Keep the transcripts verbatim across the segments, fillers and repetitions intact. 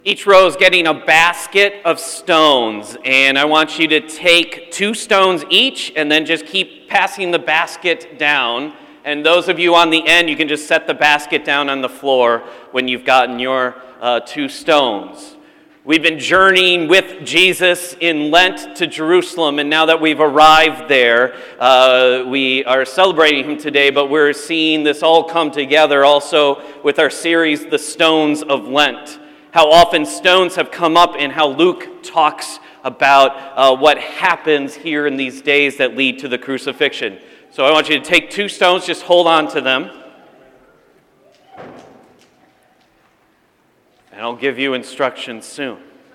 Each row is getting a basket of stones, and I want you to take two stones each and then just keep passing the basket down. And those of you on the end, you can just set the basket down on the floor when you've gotten your uh, two stones. We've been journeying with Jesus in Lent to Jerusalem, and now that we've arrived there, uh, we are celebrating him today, but we're seeing this all come together also with our series, The Stones of Lent. How often stones have come up and how Luke talks about uh, what happens here in these days that lead to the crucifixion. So I want you to take two stones, just hold on to them. And I'll give you instructions soon.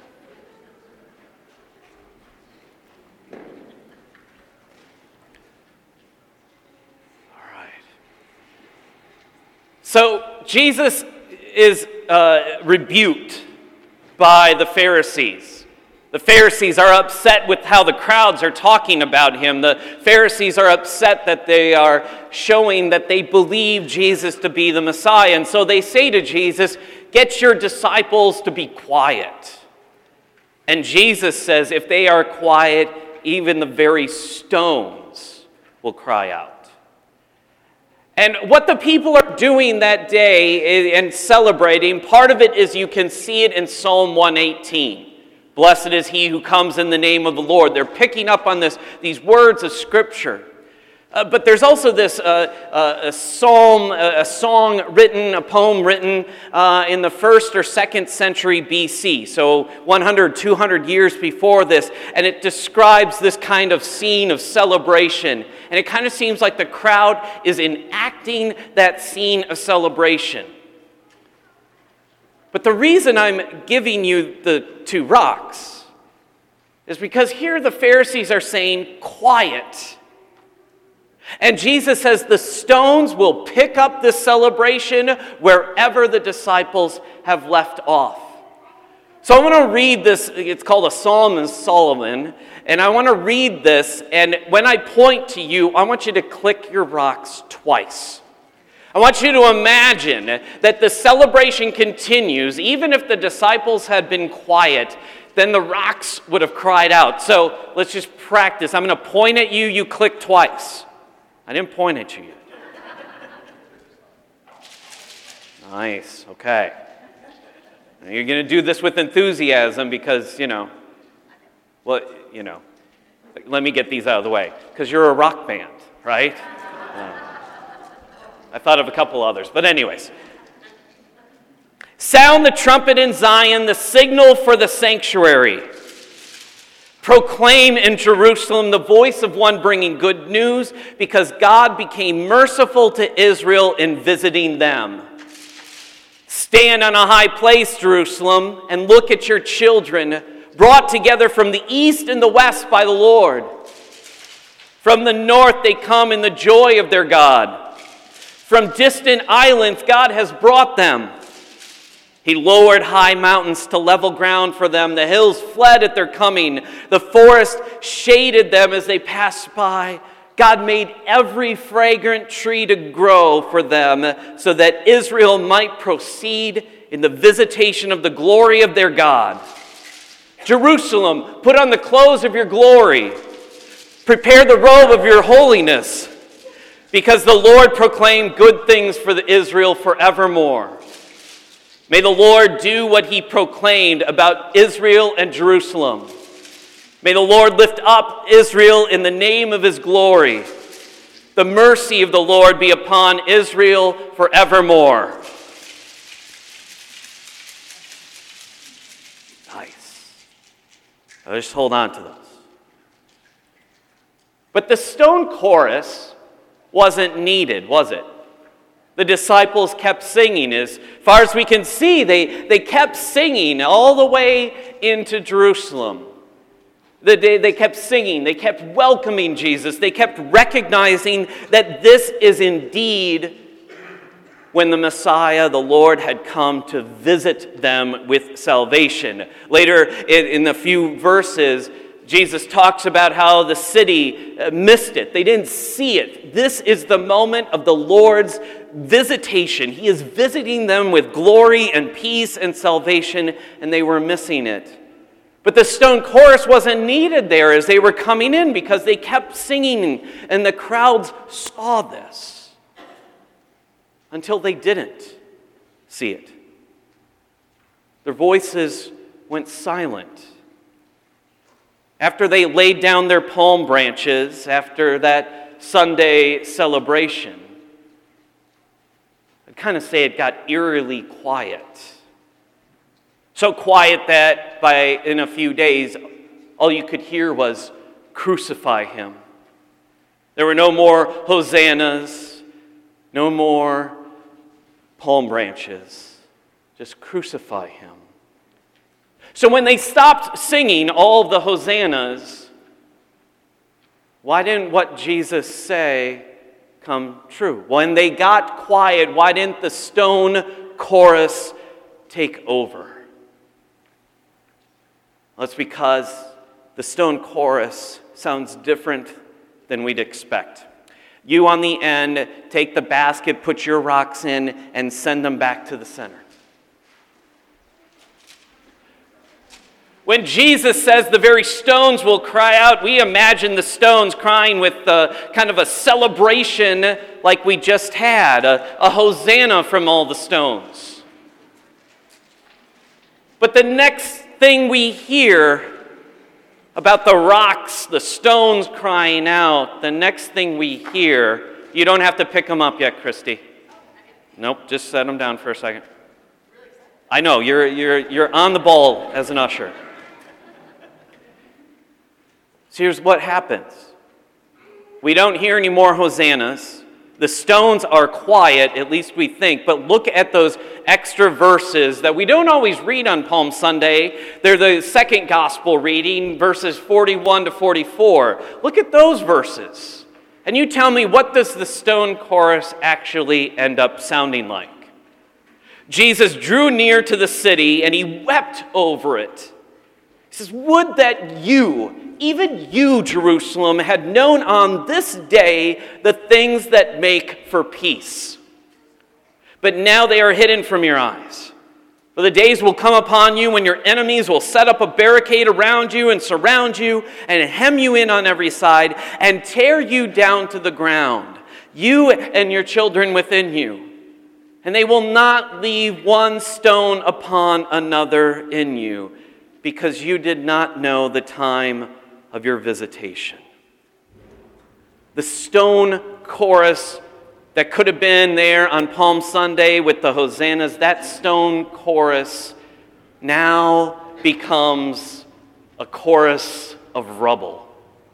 All right. So Jesus is uh, rebuked by the Pharisees. The Pharisees are upset with how the crowds are talking about him. The Pharisees are upset that they are showing that they believe Jesus to be the Messiah. And so they say to Jesus, "Get your disciples to be quiet." And Jesus says, if they are quiet, even the very stones will cry out. And what the people are doing that day and celebrating, part of it is you can see it in Psalm one eighteen. Blessed is he who comes in the name of the Lord. They're picking up on this, these words of Scripture. Uh, but there's also this uh, uh, a psalm, a, a song written, a poem written uh, in the first or second century B C, so one hundred, two hundred years before this, and it describes this kind of scene of celebration. And it kind of seems like the crowd is enacting that scene of celebration. But the reason I'm giving you the two rocks is because here the Pharisees are saying, quiet. And Jesus says the stones will pick up this celebration wherever the disciples have left off. So I want to read this. It's called a Psalm of Solomon. And I want to read this. And when I point to you, I want you to click your rocks twice. I want you to imagine that the celebration continues. Even if the disciples had been quiet, then the rocks would have cried out. So let's just practice. I'm going to point at you. You click twice. I didn't point at you yet. Nice, okay. Now you're going to do this with enthusiasm because, you know, well, you know, let me get these out of the way. Because you're a rock band, right? Uh, I thought of a couple others, but anyways. Sound the trumpet in Zion, the signal for the sanctuary. Proclaim in Jerusalem the voice of one bringing good news, because God became merciful to Israel in visiting them. Stand on a high place, Jerusalem, and look at your children, brought together from the east and the west by the Lord. From the north they come in the joy of their God. From distant islands God has brought them. He lowered high mountains to level ground for them. The hills fled at their coming. The forest shaded them as they passed by. God made every fragrant tree to grow for them so that Israel might proceed in the visitation of the glory of their God. Jerusalem, put on the clothes of your glory. Prepare the robe of your holiness, because the Lord proclaimed good things for the Israel forevermore. May the Lord do what he proclaimed about Israel and Jerusalem. May the Lord lift up Israel in the name of his glory. The mercy of the Lord be upon Israel forevermore. Nice. Now just hold on to those. But the stone chorus wasn't needed, was it? The disciples kept singing. As far as we can see, they, they kept singing all the way into Jerusalem. They, they kept singing. They kept welcoming Jesus. They kept recognizing that this is indeed when the Messiah, the Lord, had come to visit them with salvation. Later in, in a few verses, Jesus talks about how the city missed it. They didn't see it. This is the moment of the Lord's visitation. He is visiting them with glory and peace and salvation, and they were missing it. But the stone chorus wasn't needed there as they were coming in because they kept singing, and the crowds saw this until they didn't see it. Their voices went silent. After they laid down their palm branches, after that Sunday celebration, I'd kind of say it got eerily quiet. So quiet that by in a few days, all you could hear was, "Crucify him." There were no more hosannas, no more palm branches, just crucify him. So when they stopped singing all of the hosannas, why didn't what Jesus say come true? When they got quiet, why didn't the stone chorus take over? Well, it's because the stone chorus sounds different than we'd expect. You on the end, take the basket, put your rocks in, and send them back to the center. When Jesus says the very stones will cry out, we imagine the stones crying with uh, kind of a celebration like we just had, a, a hosanna from all the stones. But the next thing we hear about the rocks, the stones crying out, the next thing we hear, you don't have to pick them up yet, Christy. Nope, just set them down for a second. I know, you're, you're, you're on the ball as an usher. So here's what happens. We don't hear any more hosannas. The stones are quiet, at least we think, but look at those extra verses that we don't always read on Palm Sunday. They're the second gospel reading, verses forty-one to forty-four. Look at those verses. And you tell me, what does the stone chorus actually end up sounding like? Jesus drew near to the city and he wept over it. He says, "Would that you, even you, Jerusalem, had known on this day the things that make for peace. But now they are hidden from your eyes. For the days will come upon you when your enemies will set up a barricade around you and surround you and hem you in on every side and tear you down to the ground, you and your children within you. And they will not leave one stone upon another in you, because you did not know the time of your visitation." The stone chorus that could have been there on Palm Sunday with the hosannas, that stone chorus now becomes a chorus of rubble.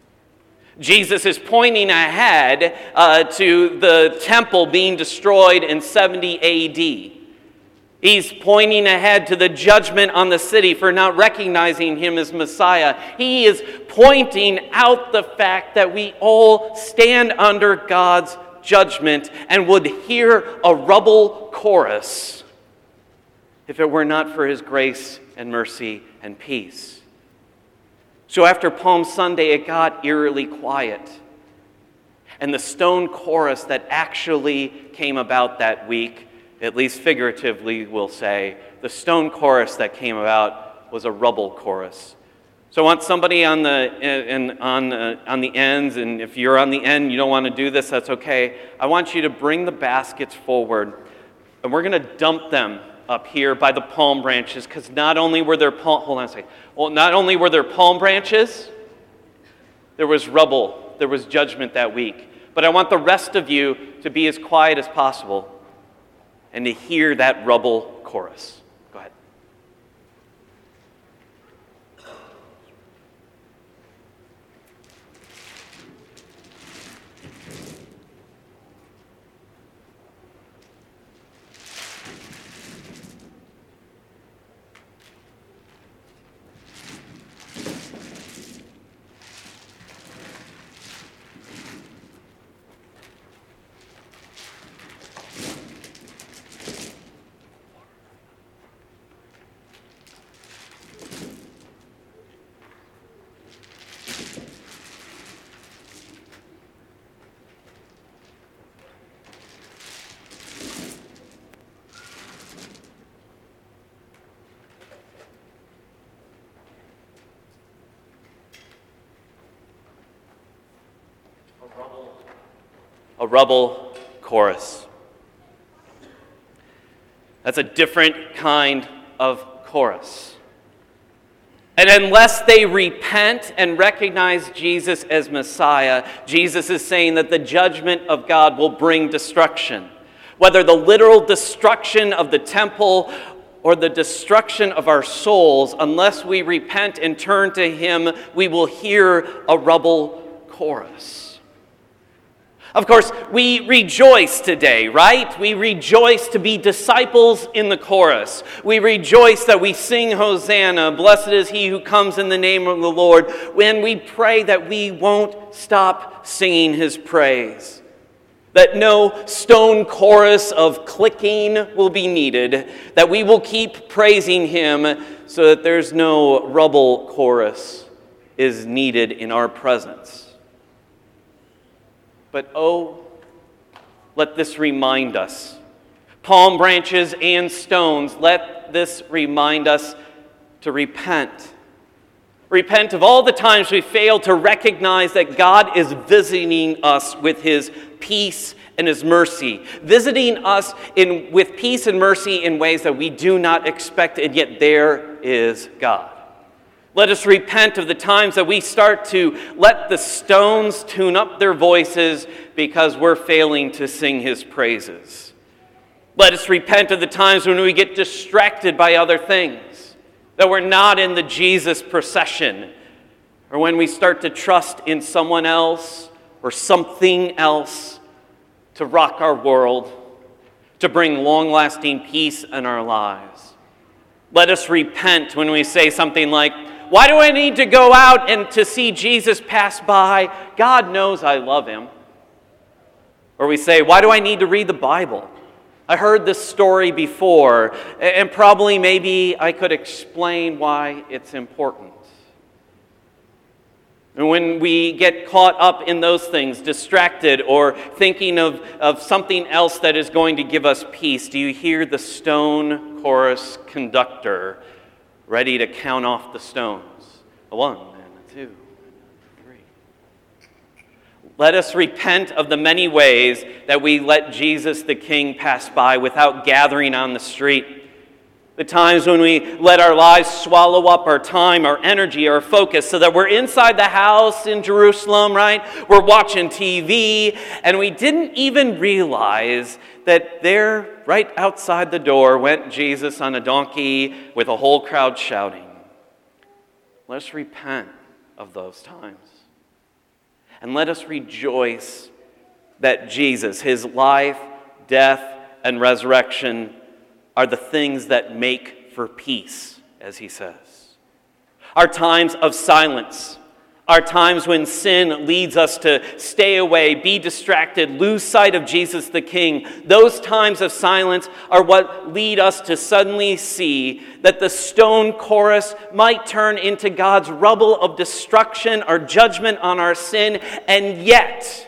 Jesus is pointing ahead uh, to the temple being destroyed in seventy A D. He's pointing ahead to the judgment on the city for not recognizing him as Messiah. He is pointing out the fact that we all stand under God's judgment and would hear a rubble chorus if it were not for his grace and mercy and peace. So after Palm Sunday, it got eerily quiet. And the stone chorus that actually came about that week, at least figuratively we'll say, the stone chorus that came about was a rubble chorus. So I want somebody on the in, on uh, on the ends, and if you're on the end, you don't want to do this, that's okay. I want you to bring the baskets forward, and we're going to dump them up here by the palm branches, because not only were there palm, hold on a second. Well, not only were there palm branches, there was rubble, there was judgment that week. But I want the rest of you to be as quiet as possible and to hear that rubble chorus. Go ahead. A rubble chorus. That's a different kind of chorus. And unless they repent and recognize Jesus as Messiah, Jesus is saying that the judgment of God will bring destruction. Whether the literal destruction of the temple or the destruction of our souls, unless we repent and turn to Him, we will hear a rubble chorus. Of course, we rejoice today, right? We rejoice to be disciples in the chorus. We rejoice that we sing Hosanna, blessed is he who comes in the name of the Lord, when we pray that we won't stop singing His praise. That no stone chorus of clicking will be needed, that we will keep praising Him so that there's no rubble chorus is needed in our presence. But oh, let this remind us. Palm branches and stones, let this remind us to repent. Repent of all the times we fail to recognize that God is visiting us with His peace and His mercy. Visiting us in, with peace and mercy in ways that we do not expect, and yet there is God. Let us repent of the times that we start to let the stones tune up their voices because we're failing to sing His praises. Let us repent of the times when we get distracted by other things, that we're not in the Jesus procession, or when we start to trust in someone else or something else to rock our world, to bring long-lasting peace in our lives. Let us repent when we say something like, why do I need to go out and to see Jesus pass by? God knows I love Him. Or we say, why do I need to read the Bible? I heard this story before, and probably maybe I could explain why it's important. And when we get caught up in those things, distracted or thinking of, of something else that is going to give us peace, do you hear the stone chorus conductor ready to count off the stones? A one and a two and a three. Let us repent of the many ways that we let Jesus the King pass by without gathering on the street. The times when we let our lives swallow up our time, our energy, our focus, so that we're inside the house in Jerusalem, right? We're watching T V, and we didn't even realize that there, right outside the door, went Jesus on a donkey with a whole crowd shouting. Let's repent of those times. And let us rejoice that Jesus, His life, death, and resurrection are the things that make for peace, as He says. Our times of silence, our times when sin leads us to stay away, be distracted, lose sight of Jesus the King, those times of silence are what lead us to suddenly see that the stone chorus might turn into God's rubble of destruction or judgment on our sin, and yet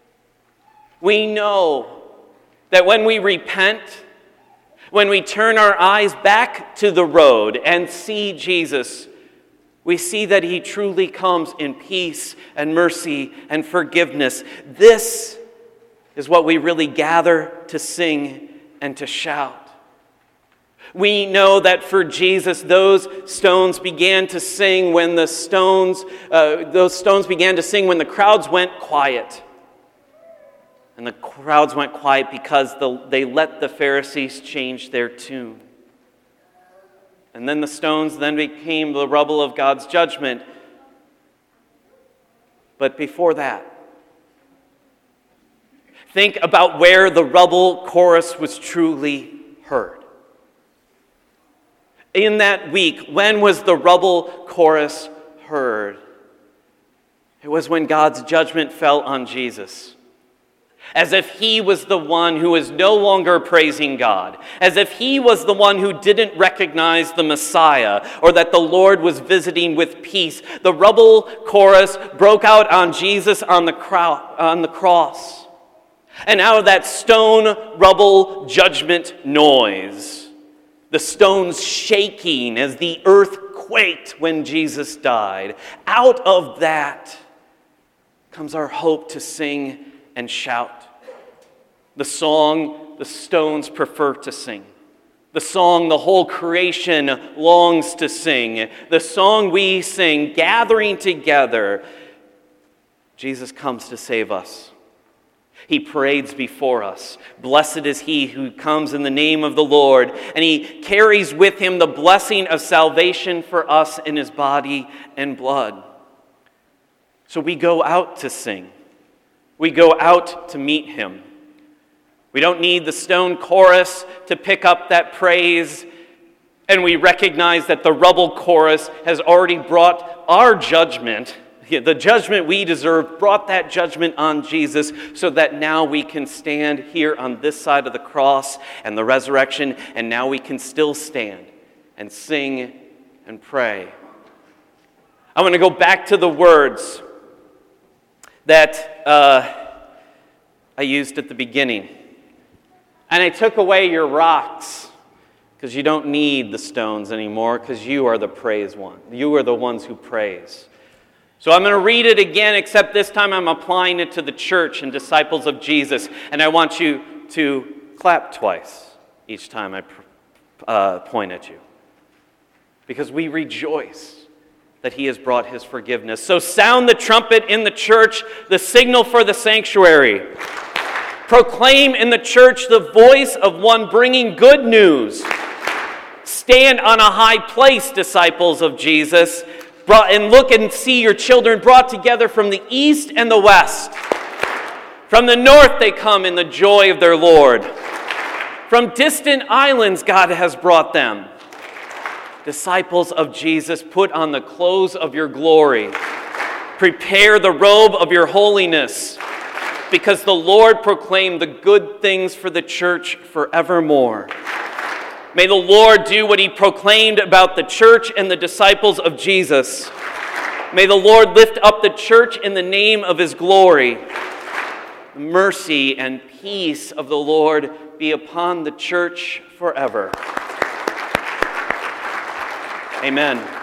we know that when we repent, when we turn our eyes back to the road and see Jesus, we see that He truly comes in peace and mercy and forgiveness. This is what we really gather to sing and to shout. We know that for Jesus, those stones began to sing when the stones, uh, those stones began to sing when the crowds went quiet. And the crowds went quiet because the, they let the Pharisees change their tune. And then the stones then became the rubble of God's judgment. But before that, think about where the rubble chorus was truly heard. In that week, when was the rubble chorus heard? It was when God's judgment fell on Jesus. As if He was the one who was no longer praising God. As if He was the one who didn't recognize the Messiah, or that the Lord was visiting with peace. The rubble chorus broke out on Jesus on the, cro- on the cross. And out of that stone rubble judgment noise, the stones shaking as the earth quaked when Jesus died, out of that comes our hope to sing and shout. The song the stones prefer to sing. The song the whole creation longs to sing. The song we sing, gathering together. Jesus comes to save us. He parades before us. Blessed is he who comes in the name of the Lord. And he carries with him the blessing of salvation for us in his body and blood. So we go out to sing. We go out to meet him. We don't need the stone chorus to pick up that praise. And we recognize that the rubble chorus has already brought our judgment, the judgment we deserve, brought that judgment on Jesus so that now we can stand here on this side of the cross and the resurrection, and now we can still stand and sing and pray. I want to go back to the words that uh, I used at the beginning. And I took away your rocks because you don't need the stones anymore because you are the praise one. You are the ones who praise. So I'm going to read it again, except this time I'm applying it to the church and disciples of Jesus. And I want you to clap twice each time I uh, point at you. Because we rejoice that he has brought his forgiveness. So sound the trumpet in the church, the signal for the sanctuary. Proclaim in the church the voice of one bringing good news. Stand on a high place, disciples of Jesus, brought, and look and see your children brought together from the east and the west. From the north they come in the joy of their Lord. From distant islands God has brought them. Disciples of Jesus, put on the clothes of your glory. Prepare the robe of your holiness, because the Lord proclaimed the good things for the church forevermore. May the Lord do what he proclaimed about the church and the disciples of Jesus. May the Lord lift up the church in the name of his glory. The mercy and peace of the Lord be upon the church forever. Amen.